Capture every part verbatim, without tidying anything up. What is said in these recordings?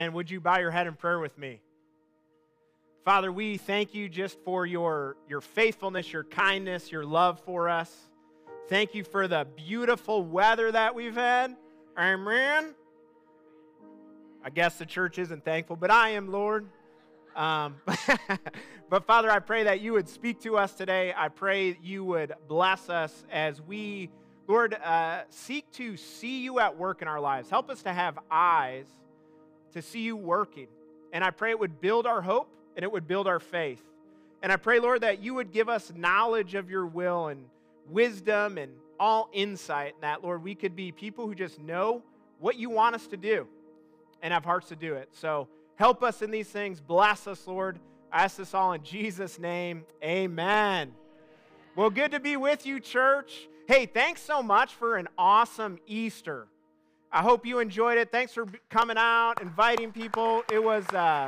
And would you bow your head in prayer with me? Father, we thank you just for your, your faithfulness, your kindness, your love for us. Thank you for the beautiful weather that we've had. Amen. I guess the church isn't thankful, but I am, Lord. Um, but Father, I pray that you would speak to us today. I pray you would bless us as we, Lord, uh, seek to see you at work in our lives. Help us to have eyes to see you working. And I pray it would build our hope and it would build our faith. And I pray, Lord, that you would give us knowledge of your will and wisdom and all insight, and that, Lord, we could be people who just know what you want us to do and have hearts to do it. So help us in these things. Bless us, Lord. I ask this all in Jesus' name. Amen. Well, good to be with you, church. Hey, thanks so much for an awesome Easter. I hope you enjoyed it. Thanks for coming out, inviting people. It was uh,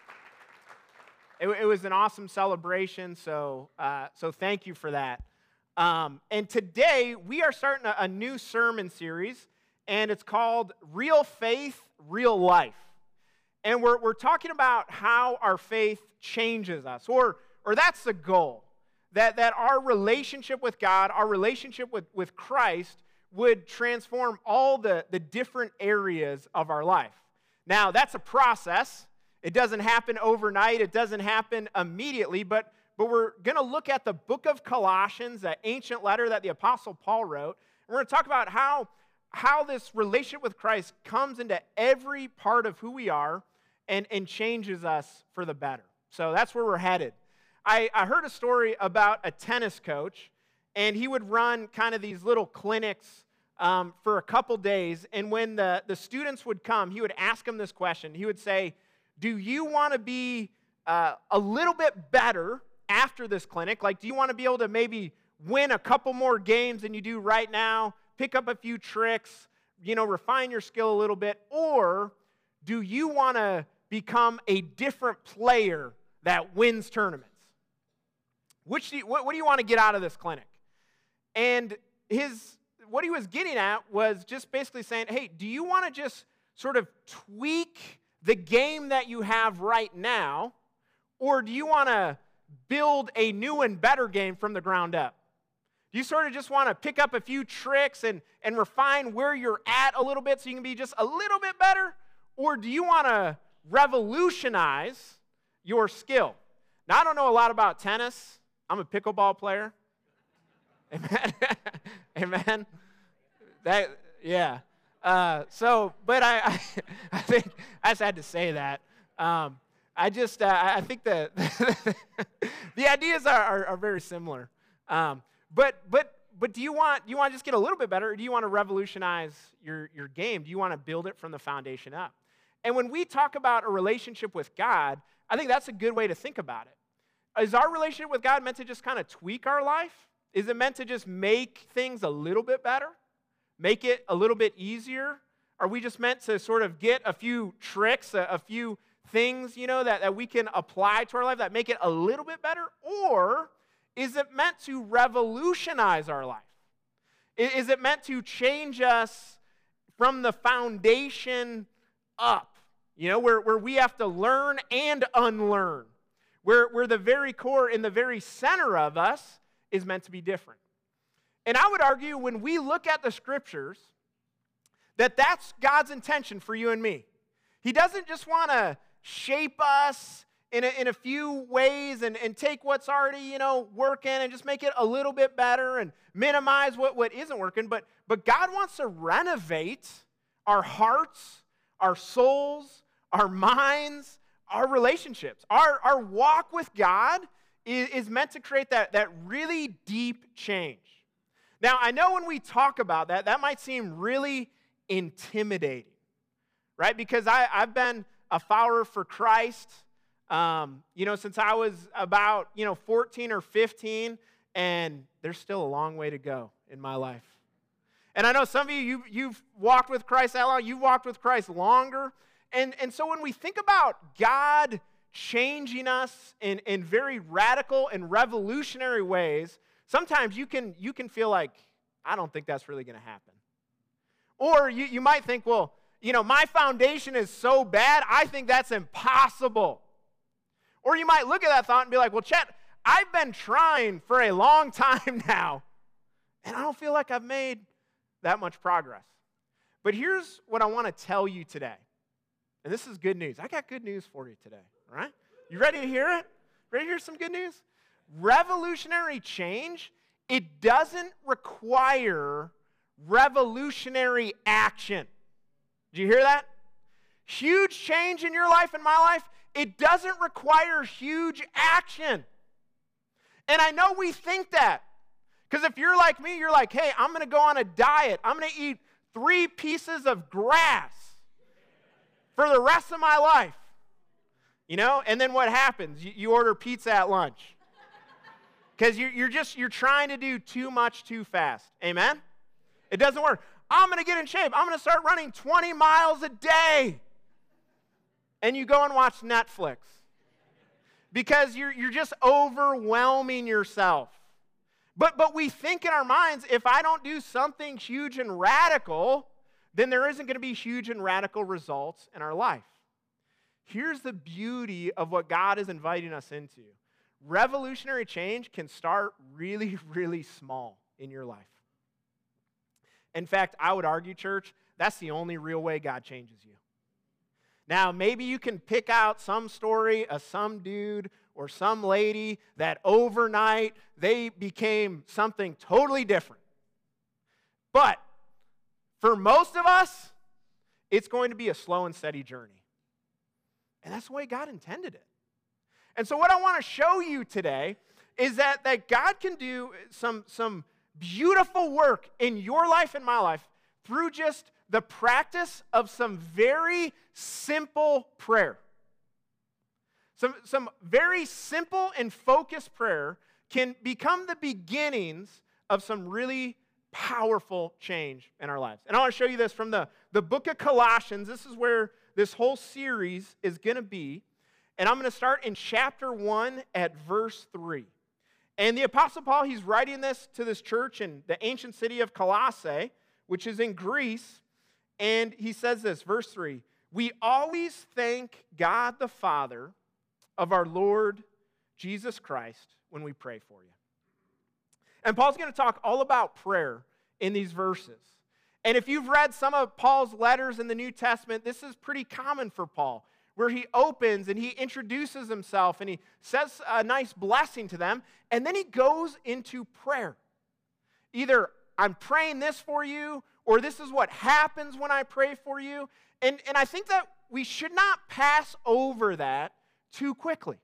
it, it was an awesome celebration, so uh, so thank you for that. Um, and today, we are starting a, a new sermon series, and it's called Real Faith, Real Life. And we're, we're talking about how our faith changes us, or, or that's the goal, that, that our relationship with God, our relationship with, with Christ would transform all the, the different areas of our life. Now, that's a process. It doesn't happen overnight. It doesn't happen immediately, but, but we're going to look at the book of Colossians, that ancient letter that the Apostle Paul wrote, and we're going to talk about how, how this relationship with Christ comes into every part of who we are and, and changes us for the better. So that's where we're headed. I, I heard a story about a tennis coach, and he would run kind of these little clinics um, for a couple days, and when the, the students would come, he would ask them this question. He would say, do you want to be uh, a little bit better after this clinic? Like, do you want to be able to maybe win a couple more games than you do right now, pick up a few tricks, you know, refine your skill a little bit, or do you want to become a different player that wins tournaments? Which do you, what, what do you want to get out of this clinic? And his what he was getting at was just basically saying, hey, do you want to just sort of tweak the game that you have right now, or do you want to build a new and better game from the ground up? Do you sort of just want to pick up a few tricks and, and refine where you're at a little bit so you can be just a little bit better? Or do you want to revolutionize your skill? Now, I don't know a lot about tennis. I'm a pickleball player. Amen. Amen. That, yeah. Uh, so, but I, I, I think I just had to say that. Um, I just, uh, I think that the ideas are, are, are very similar. Um, but, but, but do you want, do you want to just get a little bit better, or do you want to revolutionize your, your game? Do you want to build it from the foundation up? And when we talk about a relationship with God, I think that's a good way to think about it. Is our relationship with God meant to just kind of tweak our life? Is it meant to just make things a little bit better? Make it a little bit easier? Are we just meant to sort of get a few tricks, a, a few things, you know, that, that we can apply to our life that make it a little bit better? Or is it meant to revolutionize our life? Is it meant to change us from the foundation up? You know, where, where we have to learn and unlearn. Where, where the very core, in the very center of us, is meant to be different. And I would argue when we look at the scriptures that that's God's intention for you and me. He doesn't just want to shape us in a, in a few ways and, and take what's already, you know, working and just make it a little bit better and minimize what, what isn't working. But, but God wants to renovate our hearts, our souls, our minds, our relationships. Our, our walk with God is, is meant to create that, that really deep change. Now, I know when we talk about that, that might seem really intimidating, right? Because I, I've been a follower for Christ, um, you know, since I was about, you know, fourteen or fifteen, and there's still a long way to go in my life. And I know some of you, you've, you've walked with Christ that long, you've walked with Christ longer, and, and so when we think about God changing us in, in very radical and revolutionary ways, sometimes you can, you can feel like, I don't think that's really going to happen. Or you, you might think, well, you know, my foundation is so bad, I think that's impossible. Or you might look at that thought and be like, well, Chet, I've been trying for a long time now, and I don't feel like I've made that much progress. But here's what I want to tell you today. And this is good news. I got good news for you today, all right? You ready to hear it? Ready to hear some good news? Revolutionary change, it doesn't require revolutionary action. Did you hear that? Huge change in your life and my life, it doesn't require huge action. And I know we think that. Because if you're like me, you're like, hey, I'm going to go on a diet. I'm going to eat three pieces of grass for the rest of my life. You know, and then what happens? You, you order pizza at lunch. Because you're, you're just, you're trying to do too much too fast. Amen? It doesn't work. I'm going to get in shape. I'm going to start running twenty miles a day. And you go and watch Netflix. Because you're, you're just overwhelming yourself. But, but we think in our minds, if I don't do something huge and radical, then there isn't going to be huge and radical results in our life. Here's the beauty of what God is inviting us into. Revolutionary change can start really, really small in your life. In fact, I would argue, church, that's the only real way God changes you. Now, maybe you can pick out some story of some dude or some lady that overnight they became something totally different. But for most of us, it's going to be a slow and steady journey. And that's the way God intended it. And so what I want to show you today is that, that God can do some, some beautiful work in your life and my life through just the practice of some very simple prayer. Some, some very simple and focused prayer can become the beginnings of some really powerful change in our lives. And I want to show you this from the, the book of Colossians. This is where this whole series is going to be. And I'm going to start in chapter one at verse three. And the Apostle Paul, he's writing this to this church in the ancient city of Colossae, which is in Greece. And he says this, verse three, "We always thank God the Father of our Lord Jesus Christ when we pray for you." And Paul's going to talk all about prayer in these verses. And if you've read some of Paul's letters in the New Testament, this is pretty common for Paul, where he opens and he introduces himself and he says a nice blessing to them, and then he goes into prayer. Either I'm praying this for you, or this is what happens when I pray for you. And, and I think that we should not pass over that too quickly.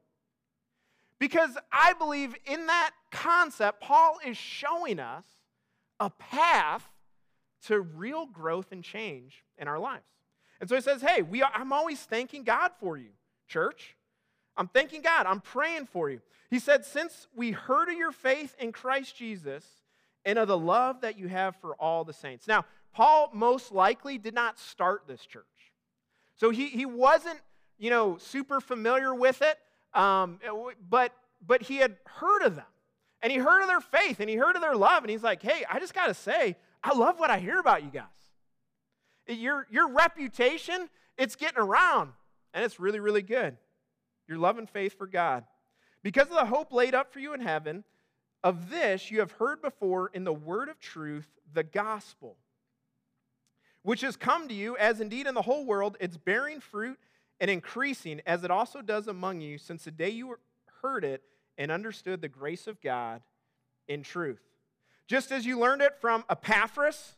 Because I believe in that concept, Paul is showing us a path to real growth and change in our lives. And so he says, hey, we are, I'm always thanking God for you, church. I'm thanking God. I'm praying for you. He said, since we heard of your faith in Christ Jesus and of the love that you have for all the saints. Now, Paul most likely did not start this church. So he, he wasn't, you know, super familiar with it, um, but, but he had heard of them. And he heard of their faith, and he heard of their love, and he's like, hey, I just got to say, I love what I hear about you guys. Your, your reputation, it's getting around, and it's really, really good. Your love and faith for God. Because of the hope laid up for you in heaven, of this you have heard before in the word of truth, the gospel, which has come to you, as indeed in the whole world it's bearing fruit and increasing, as it also does among you, since the day you heard it and understood the grace of God in truth. Just as you learned it from Epaphras,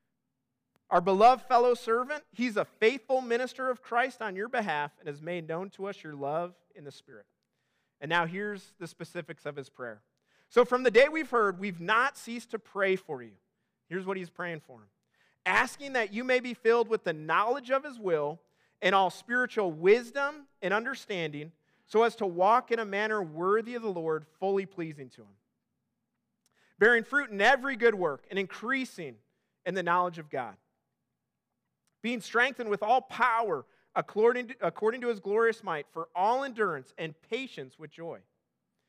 our beloved fellow servant, he's a faithful minister of Christ on your behalf and has made known to us your love in the Spirit. And now here's the specifics of his prayer. So from the day we've heard, we've not ceased to pray for you. Here's what he's praying for him. Asking that you may be filled with the knowledge of his will and all spiritual wisdom and understanding, so as to walk in a manner worthy of the Lord, fully pleasing to him, bearing fruit in every good work and increasing in the knowledge of God, being strengthened with all power according to, according to his glorious might, for all endurance and patience with joy,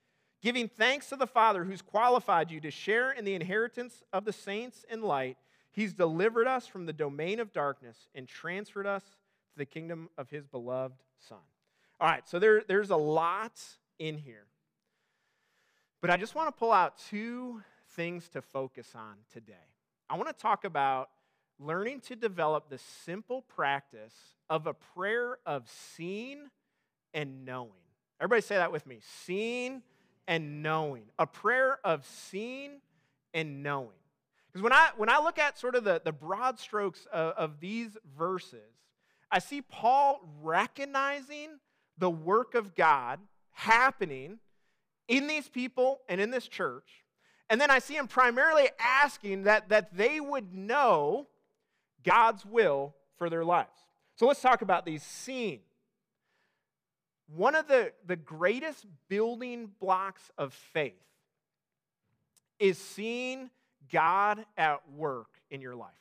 giving thanks to the Father who's qualified you to share in the inheritance of the saints in light. He's delivered us from the domain of darkness and transferred us to the kingdom of his beloved Son. All right, so there, there's a lot in here. But I just want to pull out two things to focus on today. I want to talk about learning to develop the simple practice of a prayer of seeing and knowing. Everybody say that with me. Seeing and knowing. A prayer of seeing and knowing. Because when I, when I look at sort of the, the broad strokes of, of these verses, I see Paul recognizing the work of God happening in these people and in this church. And then I see him primarily asking that, that they would know God's will for their lives. So let's talk about these seeing. One of the, the greatest building blocks of faith is seeing God at work in your life.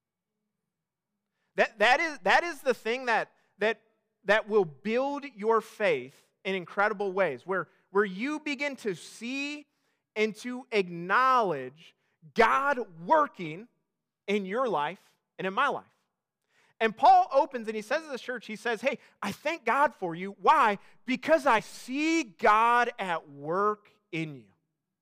That, that, is, that is the thing that, that, that will build your faith in incredible ways, where, where you begin to see and to acknowledge God working in your life and in my life. And Paul opens and he says to the church, he says, hey, I thank God for you. Why? Because I see God at work in you.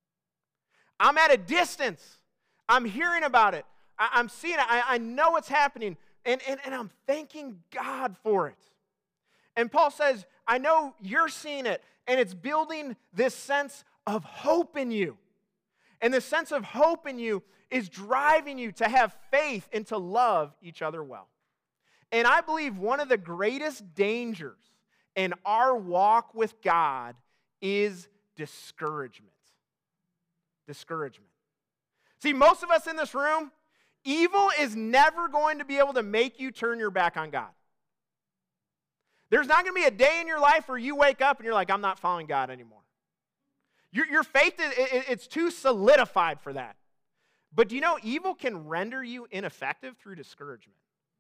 I'm at a distance. I'm hearing about it. I, I'm seeing it. I, I know what's happening. And, and, and I'm thanking God for it. And Paul says, I know you're seeing it. And it's building this sense of hope in you. And this sense of hope in you is driving you to have faith and to love each other well. And I believe one of the greatest dangers in our walk with God is discouragement. Discouragement. See, most of us in this room, evil is never going to be able to make you turn your back on God. There's not going to be a day in your life where you wake up and you're like, I'm not following God anymore. Your, your faith, is, it, it's too solidified for that. But do you know, evil can render you ineffective through discouragement.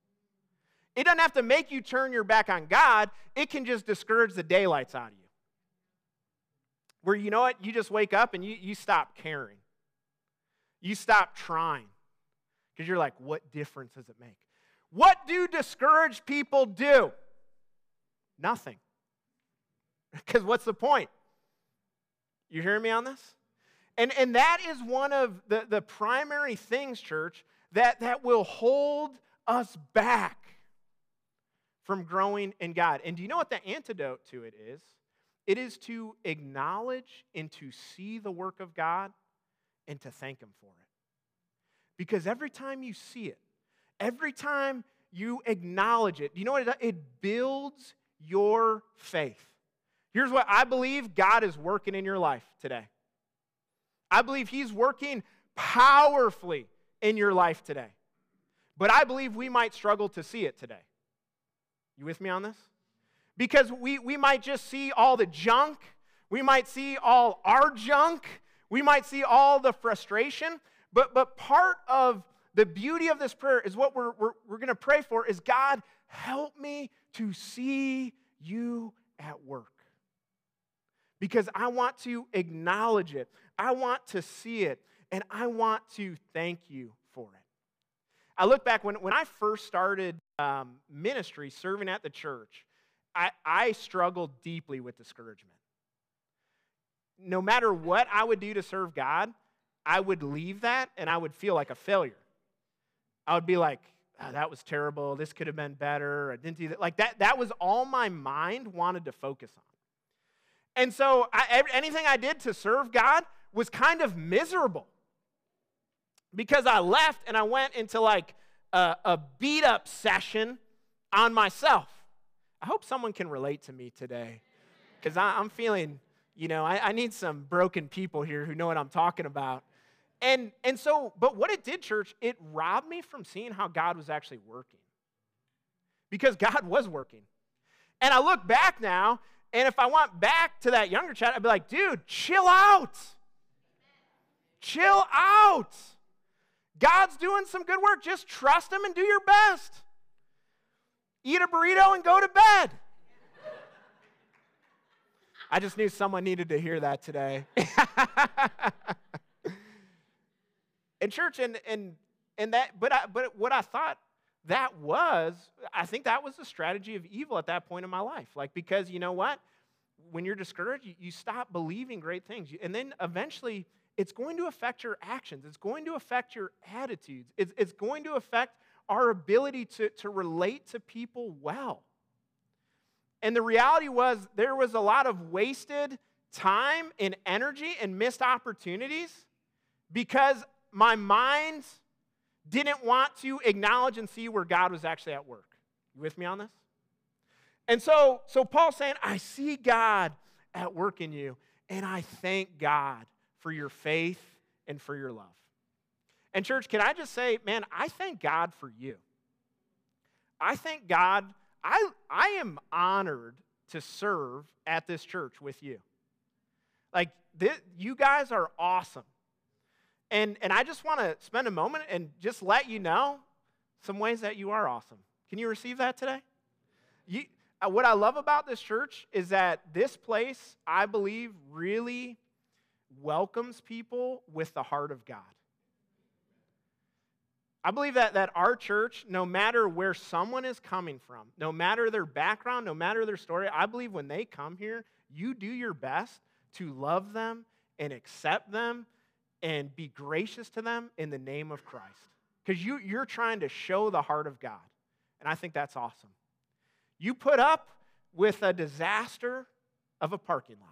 It doesn't have to make you turn your back on God. It can just discourage the daylights out of you. Where, you know what, you just wake up and you, you stop caring. You stop trying. Because you're like, what difference does it make? What do discouraged people do? Nothing. Because what's the point? You hearing me on this? And, and that is one of the, the primary things, church, that, that will hold us back from growing in God. And do you know what the antidote to it is? It is to acknowledge and to see the work of God and to thank Him for it. Because every time you see it, every time you acknowledge it, you know what it does? It builds your faith. Here's what I believe God is working in your life today. I believe He's working powerfully in your life today. But I believe we might struggle to see it today. You with me on this? Because we, we might just see all the junk. We might see all our junk. We might see all the frustration. But, but part of the beauty of this prayer is what we're, we're, we're going to pray for is, God, help me to see you at work. Because I want to acknowledge it. I want to see it. And I want to thank you for it. I look back when, when I first started um, ministry, serving at the church, I, I struggled deeply with discouragement. No matter what I would do to serve God, I would leave that and I would feel like a failure. I would be like, oh, that was terrible. This could have been better. I didn't do that. Like that, that was all my mind wanted to focus on. And so I, anything I did to serve God was kind of miserable. Because I left and I went into like a, a beat-up session on myself. I hope someone can relate to me today. Because I'm feeling, you know, I, I need some broken people here who know what I'm talking about. And, and so, but what it did, church, it robbed me from seeing how God was actually working. Because God was working. And I look back now, and if I went back to that younger Chad, I'd be like, dude, chill out. Chill out. God's doing some good work. Just trust Him and do your best. Eat a burrito and go to bed. I just knew someone needed to hear that today. And church, and, and, and that, but I, but what I thought that was, I think that was the strategy of evil at that point in my life. Like, because you know what? When you're discouraged, you, you stop believing great things. And then eventually, it's going to affect your actions. It's going to affect your attitudes. It's, it's going to affect our ability to, to relate to people well. And the reality was, there was a lot of wasted time and energy and missed opportunities because my mind didn't want to acknowledge and see where God was actually at work. You with me on this? And so, so Paul's saying, I see God at work in you, and I thank God for your faith and for your love. And church, can I just say, man, I thank God for you. I thank God, I, I am honored to serve at this church with you. Like, this, you guys are awesome. And, and I just want to spend a moment and just let you know some ways that you are awesome. Can you receive that today? You, uh, what I love about this church is that this place, I believe, really welcomes people with the heart of God. I believe that, that our church, no matter where someone is coming from, no matter their background, no matter their story, I believe when they come here, you do your best to love them and accept them and be gracious to them in the name of Christ. Because you, you're trying to show the heart of God. And I think that's awesome. You put up with a disaster of a parking lot.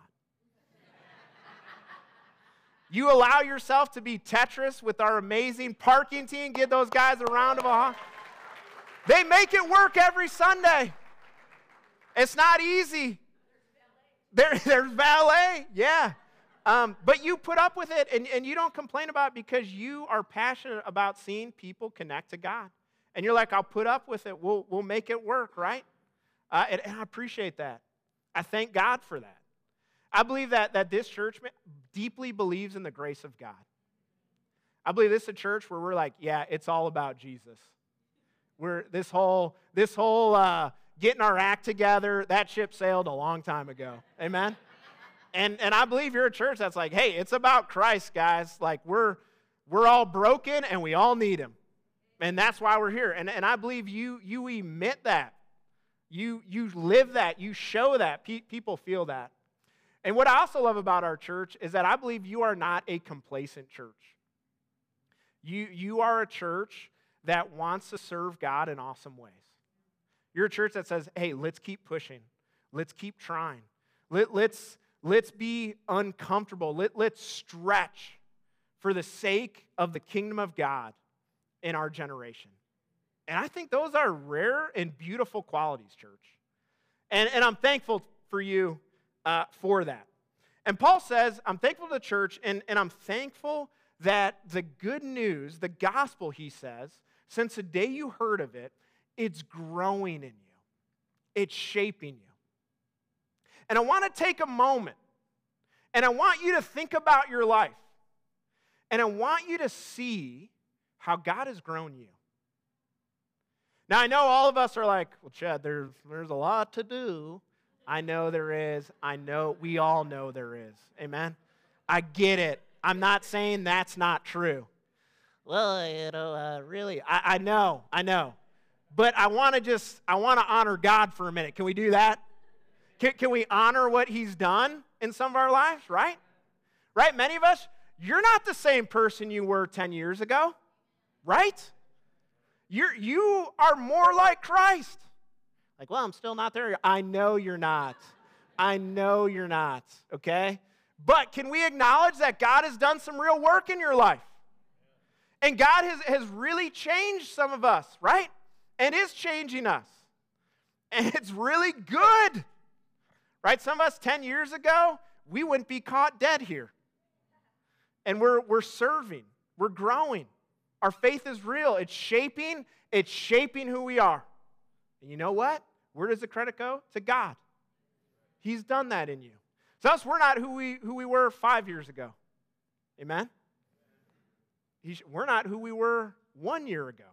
You allow yourself to be Tetris with our amazing parking team. Give those guys a round of applause. They make it work every Sunday. It's not easy. There, there's valet, yeah. Um, but you put up with it, and, and you don't complain about it because you are passionate about seeing people connect to God. And you're like, I'll put up with it. We'll, we'll make it work, right? Uh, and, and I appreciate that. I thank God for that. I believe that, that this church deeply believes in the grace of God. I believe this is a church where we're like, yeah, it's all about Jesus. We're this whole, this whole uh, getting our act together, that ship sailed a long time ago. Amen? And, and I believe you're a church that's like, hey, it's about Christ, guys. Like, we're, we're all broken, and we all need him. And that's why we're here. And, and I believe you, you emit that. You, you live that. You show that. Pe- people feel that. And what I also love about our church is that I believe you are not a complacent church. You, you are a church that wants to serve God in awesome ways. You're a church that says, hey, let's keep pushing. Let's keep trying. Let, let's, let's be uncomfortable. Let, let's stretch for the sake of the kingdom of God in our generation. And I think those are rare and beautiful qualities, church. And, and I'm thankful for you uh, for that. And Paul says, I'm thankful to the church, and, and I'm thankful that the good news, the gospel, he says, since the day you heard of it, it's growing in you. It's shaping you. And I want to take a moment, and I want you to think about your life. And I want you to see how God has grown you. Now, I know all of us are like, well, Chad, there's, there's a lot to do. I know there is. I know, we all know there is. Amen? I get it. I'm not saying that's not true. Well, you know, uh, really, I, I know, I know. But I want to just, I want to honor God for a minute. Can we do that? Can, can we honor what he's done in some of our lives, right? Right? Many of us, you're not the same person you were ten years ago, right? You're, you are more like Christ. Like, well, I'm still not there. I know you're not. I know you're not, okay? But can we acknowledge that God has done some real work in your life? And God has, has really changed some of us, right? And is changing us. And it's really good, right? Some of us ten years ago, we wouldn't be caught dead here. And we're, we're serving. We're growing. Our faith is real. It's shaping. It's shaping who we are. And you know what? Where does the credit go? To God. He's done that in you. So us, we're not who we, who we were five years ago. Amen? He's, we're not who we were one year ago.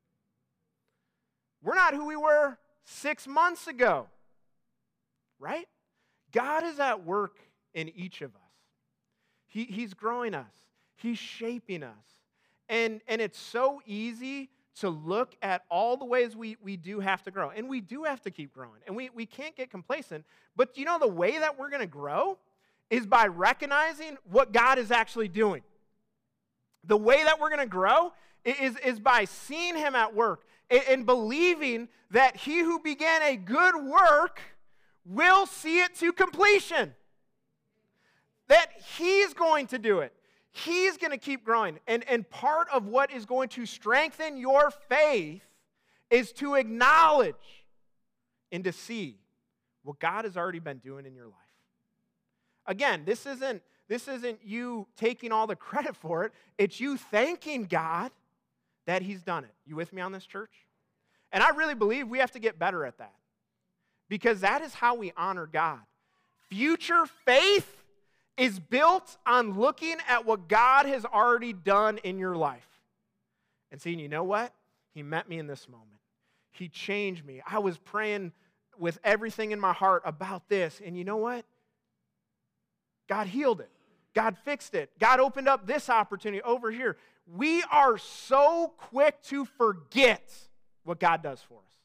We're not who we were six months ago. Right? God is at work in each of us. He, he's growing us. He's shaping us. And, and it's so easy to look at all the ways we, we do have to grow. And we do have to keep growing. And we, we can't get complacent. But you know the way that we're going to grow is by recognizing what God is actually doing. The way that we're going to grow is, is by seeing him at work and, and believing that he who began a good work will see it to completion. That he's going to do it. He's going to keep growing. And, and part of what is going to strengthen your faith is to acknowledge and to see what God has already been doing in your life. Again, this isn't, this isn't you taking all the credit for it. It's you thanking God that he's done it. You with me on this, church? And I really believe we have to get better at that, because that is how we honor God. Future faith is built on looking at what God has already done in your life and saying, you know what? He met me in this moment. He changed me. I was praying with everything in my heart about this, and you know what? God healed it. God fixed it. God opened up this opportunity over here. We are so quick to forget what God does for us.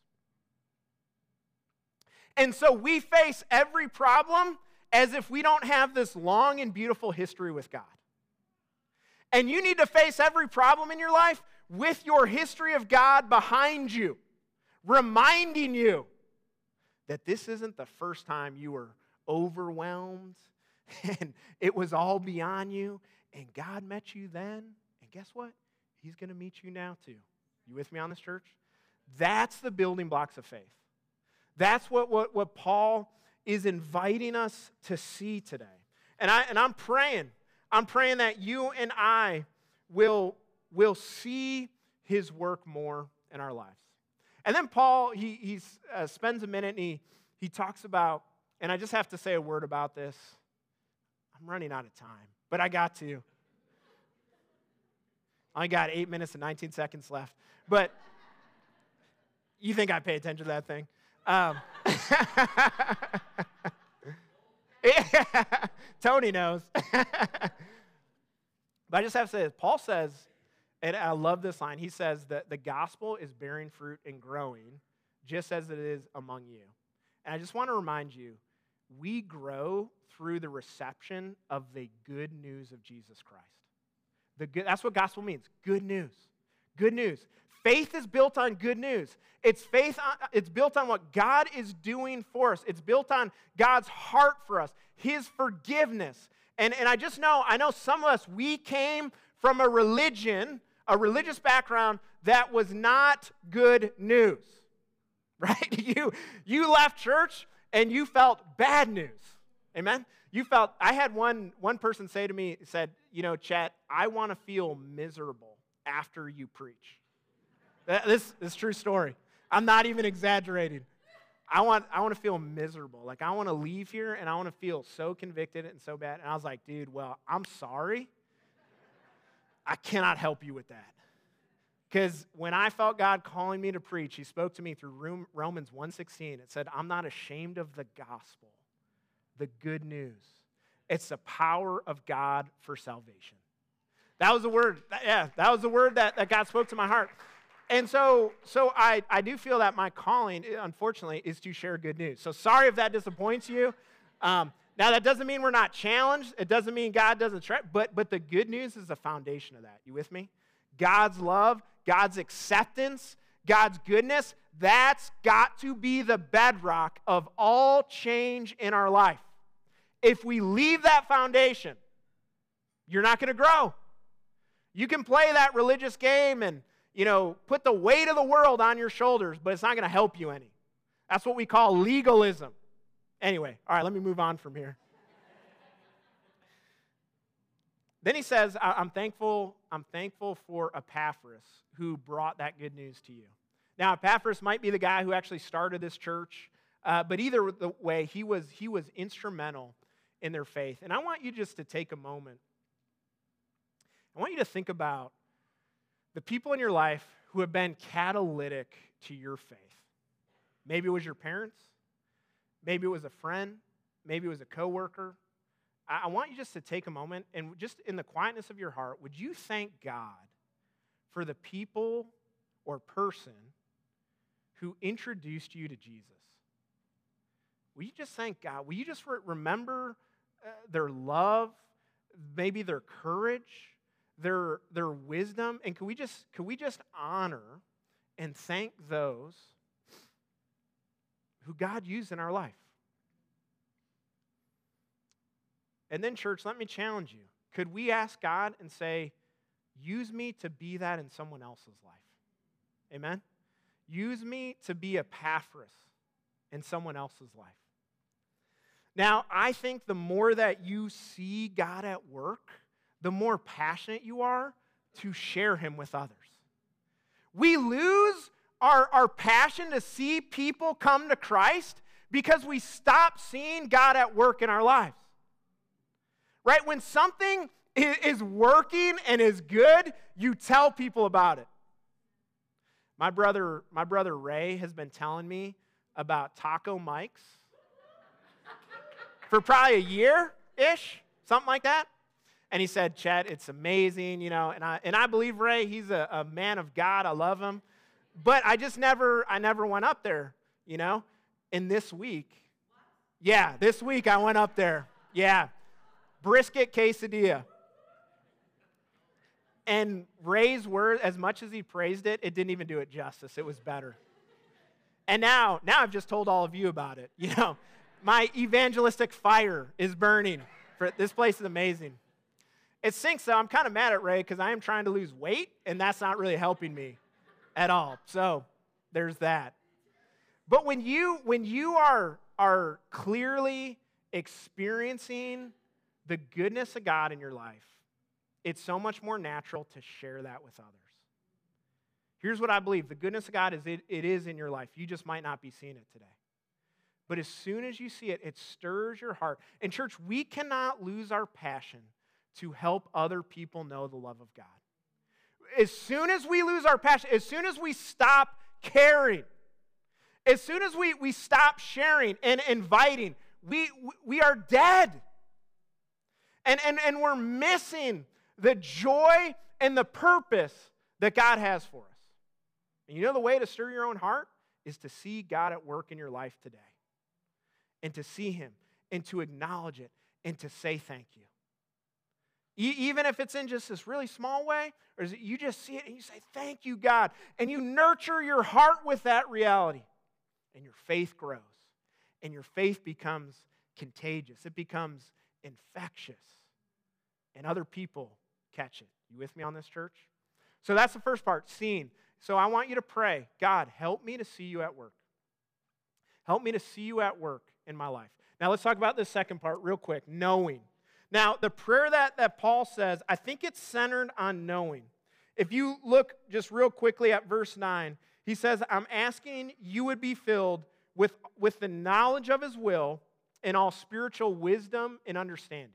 And so we face every problem as if we don't have this long and beautiful history with God. And you need to face every problem in your life with your history of God behind you, reminding you that this isn't the first time you were overwhelmed and it was all beyond you, and God met you then, and guess what? He's going to meet you now too. You with me on this, church? That's the building blocks of faith. That's what, what, what Paul is inviting us to see today. And, I, and I'm praying, I'm praying that you and I will, will see his work more in our lives. And then Paul, he he's, uh, spends a minute and he, he talks about, and I just have to say a word about this. I'm running out of time, but I got to. I got eight minutes and nineteen seconds left. But you think I pay attention to that thing? Um, yeah, Tony knows. But I just have to say this. Paul says, and I love this line, he says that the gospel is bearing fruit and growing just as it is among you. And I just want to remind you, we grow through the reception of the good news of Jesus Christ. The good, that's what gospel means, good news. Good news. Faith is built on good news. It's faith. On, it's built on what God is doing for us. It's built on God's heart for us, his forgiveness. And, and I just know, I know some of us, we came from a religion, a religious background that was not good news, right? You, you left church and you felt bad news, amen? You felt, I had one, one person say to me, said, you know, Chet, I want to feel miserable after you preach. This, this is a true story. I'm not even exaggerating. I want, I want to feel miserable. Like, I want to leave here, and I want to feel so convicted and so bad. And I was like, dude, well, I'm sorry. I cannot help you with that. Because when I felt God calling me to preach, he spoke to me through Romans one sixteen. It said, I'm not ashamed of the gospel, the good news. It's the power of God for salvation. That was the word. Yeah, that was the word that, that God spoke to my heart. And so, so I, I do feel that my calling, unfortunately, is to share good news. So sorry if that disappoints you. Um, now, that doesn't mean we're not challenged. It doesn't mean God doesn't try. But, but the good news is the foundation of that. You with me? God's love, God's acceptance, God's goodness, that's got to be the bedrock of all change in our life. If we leave that foundation, you're not going to grow. You can play that religious game and, you know, put the weight of the world on your shoulders, but it's not going to help you any. That's what we call legalism. Anyway, all right, let me move on from here. Then he says, I'm thankful, I'm thankful for Epaphras, who brought that good news to you. Now, Epaphras might be the guy who actually started this church, uh, but either way, he was, he was instrumental in their faith. And I want you just to take a moment. I want you to think about the people in your life who have been catalytic to your faith. Maybe it was your parents. Maybe it was a friend. Maybe it was a coworker. I want you just to take a moment and just in the quietness of your heart, would you thank God for the people or person who introduced you to Jesus? Will you just thank God? Will you just re- remember uh, their love, maybe their courage, their, their wisdom? And can we just, can we just honor and thank those who God used in our life? And then, church, let me challenge you. Could we ask God and say, use me to be that in someone else's life? Amen? Use me to be Epaphras in someone else's life. Now, I think the more that you see God at work, the more passionate you are to share him with others. We lose our, our passion to see people come to Christ because we stop seeing God at work in our lives. Right? When something is working and is good, you tell people about it. My brother, my brother Ray has been telling me about Taco Mike's for probably a year-ish, something like that. And he said, Chet, it's amazing, you know, and I and I believe Ray, he's a, a man of God. I love him. But I just never, I never went up there, you know. And this week, yeah, this week I went up there. Yeah. Brisket quesadilla. And Ray's word, as much as he praised it, it didn't even do it justice. It was better. And now, now I've just told all of you about it. You know, my evangelistic fire is burning. For, this place is amazing. It stinks, though. I'm kind of mad at Ray because I am trying to lose weight, and that's not really helping me at all. So there's that. But when you when you are, are clearly experiencing the goodness of God in your life, it's so much more natural to share that with others. Here's what I believe. The goodness of God is it, it is in your life. You just might not be seeing it today. But as soon as you see it, it stirs your heart. And church, we cannot lose our passion to help other people know the love of God. As soon as we lose our passion, as soon as we stop caring, as soon as we, we stop sharing and inviting, we, we are dead. And, and, and we're missing the joy and the purpose that God has for us. And you know the way to stir your own heart is to see God at work in your life today. And to see him and to acknowledge it and to say thank you. E- even if it's in just this really small way, or is it you just see it and you say, thank you, God. And you nurture your heart with that reality. And your faith grows. And your faith becomes contagious. It becomes infectious. And other people catch it. You with me on this, church? So that's the first part, seeing. So I want you to pray, God, help me to see you at work. Help me to see you at work in my life. Now let's talk about this second part real quick, knowing. Now the prayer that, that Paul says, I think it's centered on knowing. If you look just real quickly at verse nine, he says, I'm asking you would be filled with, with the knowledge of his will and all spiritual wisdom and understanding.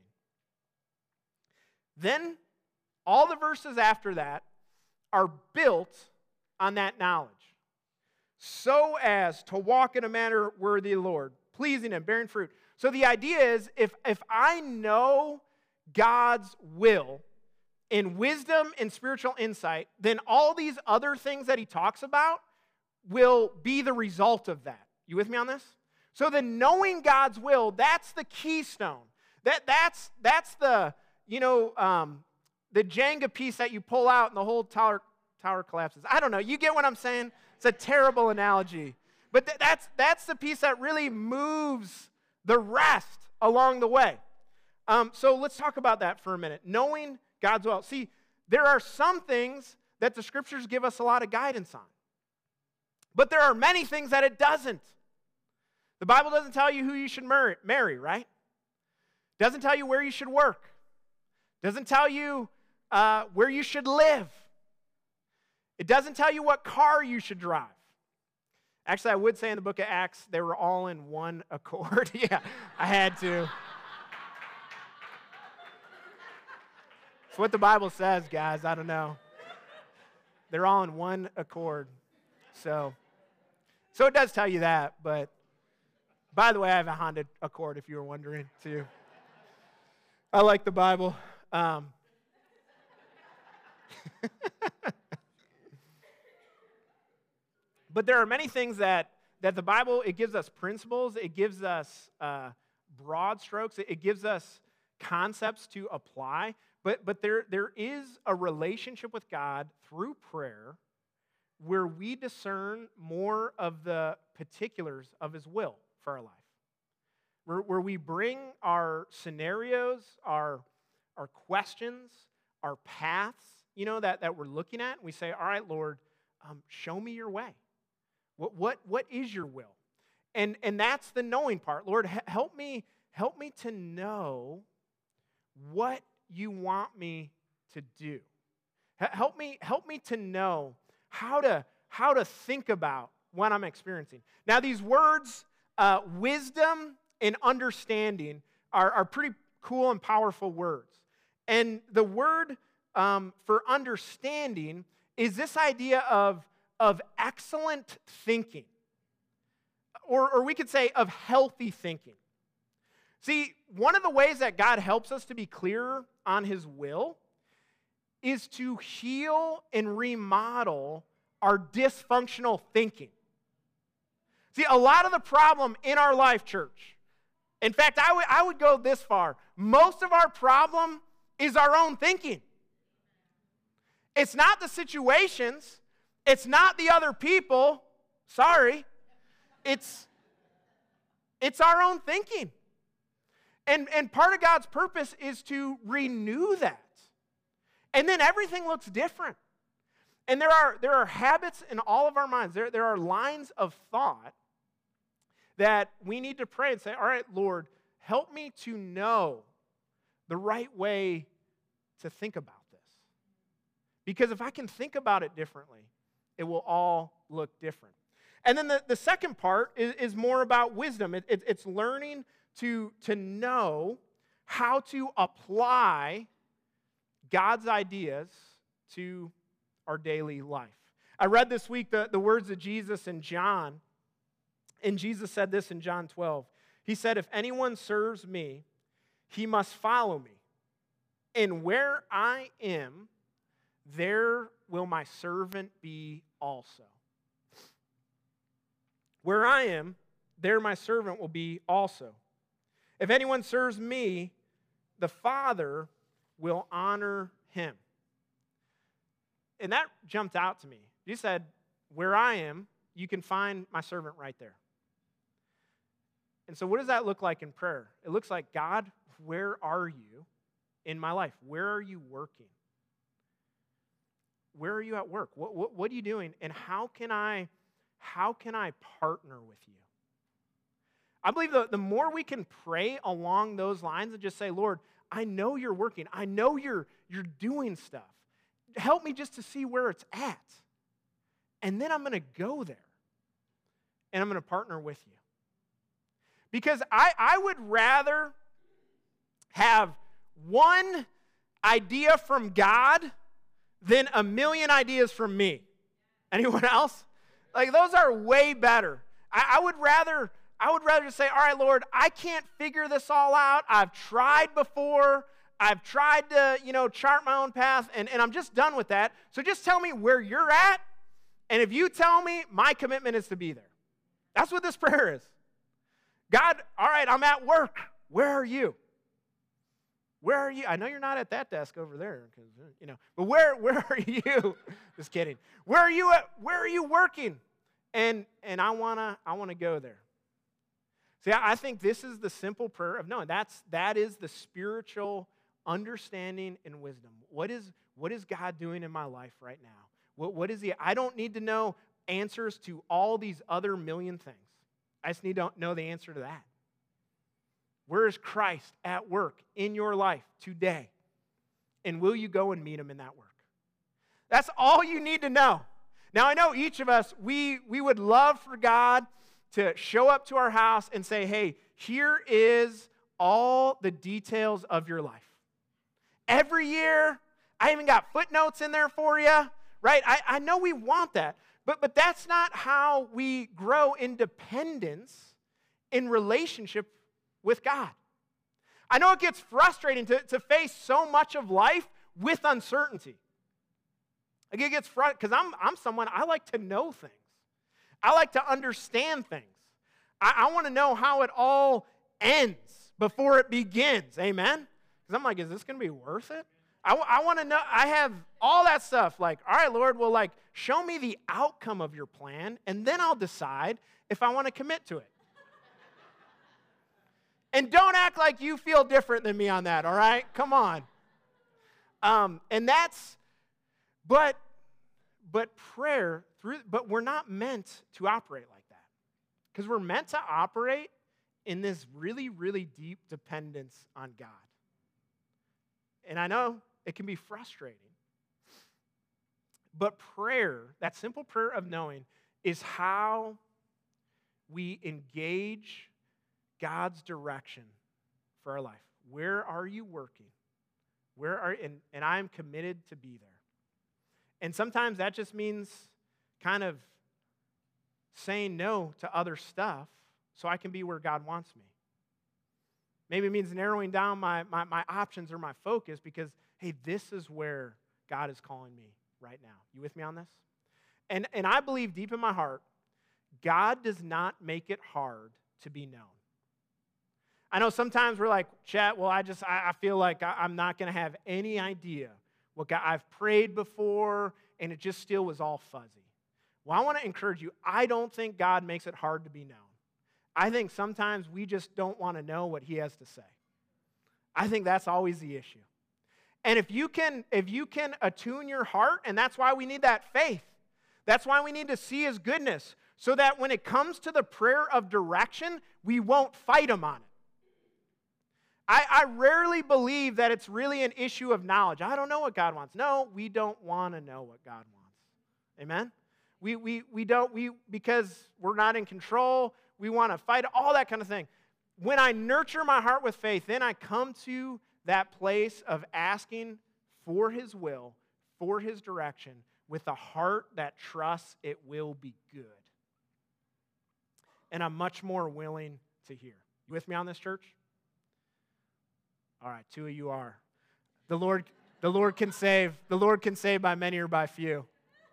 Then all the verses after that are built on that knowledge, so as to walk in a manner worthy of the Lord, pleasing him, bearing fruit. So the idea is, if, if I know God's will in wisdom and spiritual insight, then all these other things that he talks about will be the result of that. You with me on this? So the knowing God's will, that's the keystone. That, that's, that's the, you know, um, the Jenga piece that you pull out and the whole tower, tower collapses. I don't know. You get what I'm saying? It's a terrible analogy. But th- that's, that's the piece that really moves the rest along the way. Um, so let's talk about that for a minute. Knowing God's will. See, there are some things that the Scriptures give us a lot of guidance on. But there are many things that it doesn't. The Bible doesn't tell you who you should marry, marry, right? Doesn't tell you where you should work. Doesn't tell you uh, where you should live. It doesn't tell you what car you should drive. Actually, I would say in the book of Acts, they were all in one accord. Yeah, I had to. It's what the Bible says, guys. I don't know. They're all in one accord. So, so it does tell you that. But by the way, I have a Honda Accord, if you were wondering, too. I like the Bible. Um, But there are many things that, that the Bible, it gives us principles, it gives us uh, broad strokes, it, it gives us concepts to apply. But, but there, there is a relationship with God through prayer where we discern more of the particulars of His will for our life. Where, where we bring our scenarios, our, our questions, our paths, you know, that, that we're looking at, and we say, all right, Lord, um, show me your way. What, what, what is your will? And, and that's the knowing part. Lord, help me, help me to know what you want me to do. Help me, help me to know how to, how to think about what I'm experiencing. Now, these words, uh, wisdom and understanding, are, are pretty cool and powerful words. And the word um, for understanding is this idea of, of excellent thinking. Or, or we could say of healthy thinking. See, one of the ways that God helps us to be clearer on His will is to heal and remodel our dysfunctional thinking. See, a lot of the problem in our life, church, in fact, I would, I would go this far. Most of our problem is our own thinking. It's not the situations. It's not the other people. Sorry. It's, it's our own thinking. And, and part of God's purpose is to renew that. And then everything looks different. And there are, there are habits in all of our minds. There, there are lines of thought that we need to pray and say, all right, Lord, help me to know the right way to think about this. Because if I can think about it differently, it will all look different. And then the, the second part is, is more about wisdom. It, it, it's learning to, to know how to apply God's ideas to our daily life. I read this week the, the words of Jesus in John, and Jesus said this in John twelve. He said, if anyone serves me, he must follow me. And where I am, there will my servant be also. Where I am, there my servant will be also. If anyone serves me, the Father will honor him. And that jumped out to me. He said, where I am, you can find my servant right there. And so what does that look like in prayer? It looks like, God, where are you in my life? Where are you working? Where are you at work? What, what, what are you doing? And how can I, how can I partner with you? I believe the, the more we can pray along those lines and just say, Lord, I know you're working. I know you're, you're doing stuff. Help me just to see where it's at. And then I'm going to go there. And I'm going to partner with you. Because I, I would rather have one idea from God than a million ideas from me. Anyone else? Like, those are way better. I, I would rather... I would rather just say, all right, Lord, I can't figure this all out. I've tried before. I've tried to, you know, chart my own path, and, and I'm just done with that. So just tell me where you're at, and if you tell me, my commitment is to be there. That's what this prayer is. God, all right, I'm at work. Where are you? Where are you? I know you're not at that desk over there, because you know, but where, where are you? Just kidding. Where are you at? Where are you working? And and I wanna I wanna go there. See, I think this is the simple prayer of knowing. That's, that is the spiritual understanding and wisdom. What is, what is God doing in my life right now? What, what is He? I don't need to know answers to all these other million things. I just need to know the answer to that. Where is Christ at work in your life today? And will you go and meet Him in that work? That's all you need to know. Now, I know each of us, we, we would love for God to show up to our house and say, hey, here is all the details of your life. Every year, I even got footnotes in there for you, right? I, I know we want that, but, but that's not how we grow independence in relationship with God. I know it gets frustrating to, to face so much of life with uncertainty. Like, it gets frustrating because I'm, I'm someone, I like to know things. I like to understand things. I, I want to know how it all ends before it begins. Amen? Because I'm like, is this going to be worth it? I, I want to know. I have all that stuff. Like, all right, Lord, well, like, show me the outcome of your plan, and then I'll decide if I want to commit to it. And don't act like you feel different than me on that, all right? Come on. Um, and that's, but, but prayer, through, but we're not meant to operate like that. Because we're meant to operate in this really, really deep dependence on God. And I know it can be frustrating. But prayer, that simple prayer of knowing, is how we engage God's direction for our life. Where are you working? Where are and, and I'm committed to be there. And sometimes that just means kind of saying no to other stuff so I can be where God wants me. Maybe it means narrowing down my, my, my options or my focus because, hey, this is where God is calling me right now. You with me on this? And, and I believe deep in my heart, God does not make it hard to be known. I know sometimes we're like, chat, well, I just, I, I feel like I, I'm not going to have any idea what God, I've prayed before, and it just still was all fuzzy. Well, I want to encourage you, I don't think God makes it hard to be known. I think sometimes we just don't want to know what he has to say. I think that's always the issue. And if you can, if you can attune your heart, and that's why we need that faith. That's why we need to see his goodness, so that when it comes to the prayer of direction, we won't fight him on it. I, I rarely believe that it's really an issue of knowledge. I don't know what God wants. No, we don't want to know what God wants. Amen? We, we, we don't, we, because we're not in control, we want to fight, all that kind of thing. When I nurture my heart with faith, then I come to that place of asking for his will, for his direction, with a heart that trusts it will be good. And I'm much more willing to hear. You with me on this, church? All right, two of you are. The Lord, the Lord can save. The Lord can save by many or by few.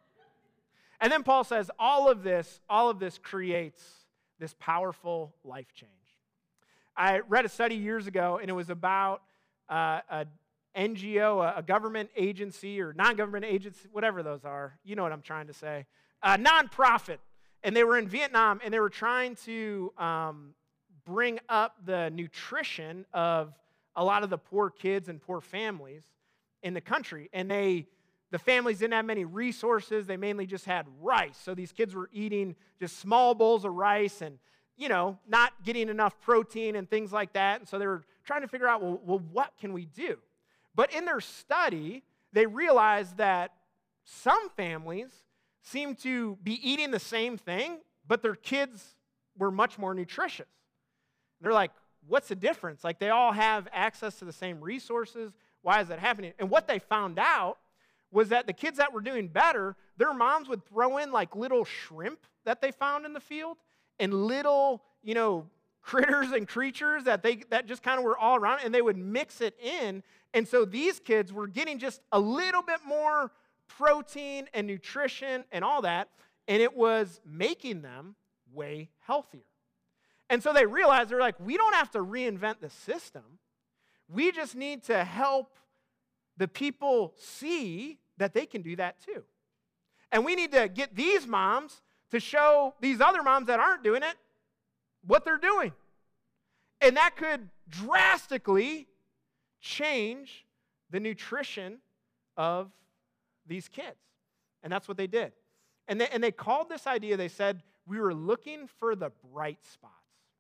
And then Paul says, all of this, all of this creates this powerful life change. I read a study years ago, and it was about uh, a N G O, a government agency or non-government agency, whatever those are. You know what I'm trying to say. A nonprofit. And they were in Vietnam, and they were trying to um, bring up the nutrition of a lot of the poor kids and poor families in the country. And they, the families didn't have many resources. They mainly just had rice. So these kids were eating just small bowls of rice and, you know, not getting enough protein and things like that. And so they were trying to figure out, well, well what can we do? But in their study, they realized that some families seemed to be eating the same thing, but their kids were much more nutritious. They're like, what's the difference? Like, they all have access to the same resources. Why is that happening? And what they found out was that the kids that were doing better, their moms would throw in like little shrimp that they found in the field and little, you know, critters and creatures that they that just kind of were all around, and they would mix it in. And so these kids were getting just a little bit more protein and nutrition and all that, and it was making them way healthier. And so they realized, they're like, we don't have to reinvent the system. We just need to help the people see that they can do that too. And we need to get these moms to show these other moms that aren't doing it what they're doing. And that could drastically change the nutrition of these kids. And that's what they did. And they, and they called this idea, they said, we were looking for the bright spots.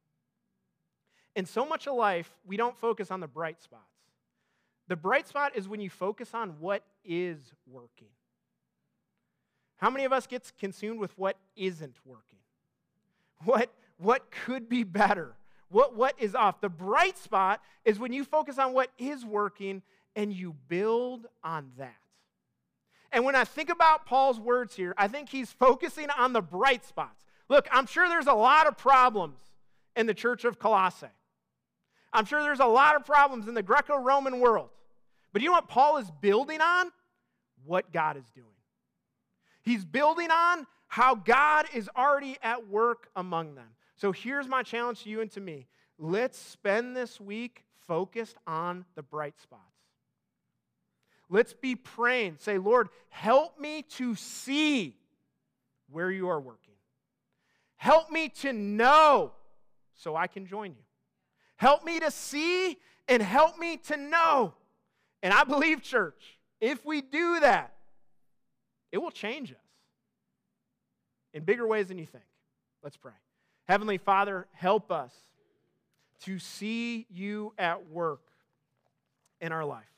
In so much of life, we don't focus on the bright spots. The bright spot is when you focus on what is working. How many of us gets consumed with what isn't working? What, what could be better? What, what is off? The bright spot is when you focus on what is working and you build on that. And when I think about Paul's words here, I think he's focusing on the bright spots. Look, I'm sure there's a lot of problems in the church of Colossae. I'm sure there's a lot of problems in the Greco-Roman world. But you know what Paul is building on? What God is doing. He's building on how God is already at work among them. So here's my challenge to you and to me. Let's spend this week focused on the bright spots. Let's be praying. Say, Lord, help me to see where you are working. Help me to know so I can join you. Help me to see and help me to know. And I believe, church, if we do that, it will change us in bigger ways than you think. Let's pray. Heavenly Father, help us to see you at work in our life.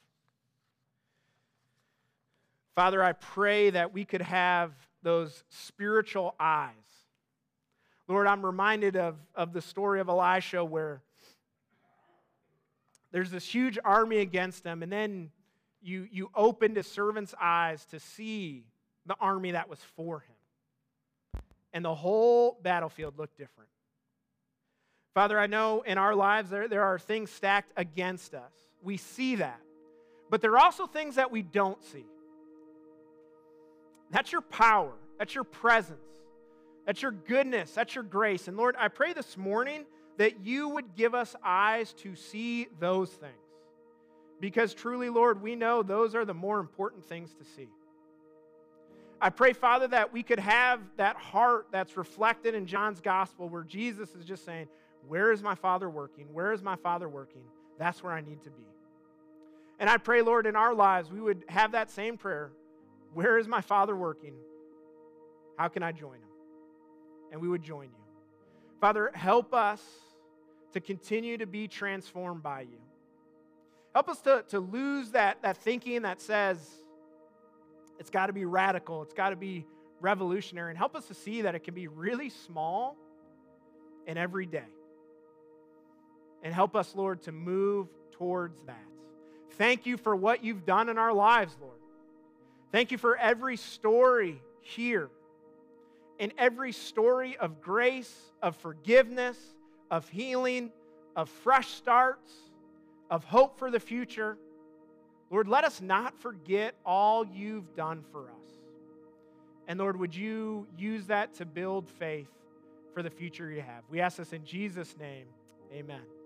Father, I pray that we could have those spiritual eyes. Lord, I'm reminded of, of the story of Elisha where there's this huge army against him, and then you, you opened his servant's eyes to see the army that was for him. And the whole battlefield looked different. Father, I know in our lives there, there are things stacked against us. We see that. But there are also things that we don't see. That's your power. That's your presence. That's your goodness. That's your grace. And Lord, I pray this morning that you would give us eyes to see those things. Because truly, Lord, we know those are the more important things to see. I pray, Father, that we could have that heart that's reflected in John's gospel where Jesus is just saying, where is my Father working? Where is my Father working? That's where I need to be. And I pray, Lord, in our lives, we would have that same prayer. Where is my Father working? How can I join him? And we would join you. Father, help us to continue to be transformed by you. Help us to, to lose that, that thinking that says it's got to be radical, it's got to be revolutionary, and help us to see that it can be really small and every day. And help us, Lord, to move towards that. Thank you for what you've done in our lives, Lord. Thank you for every story here, and every story of grace, of forgiveness, of healing, of fresh starts, of hope for the future. Lord, let us not forget all you've done for us. And Lord, would you use that to build faith for the future you have? We ask this in Jesus' name. Amen.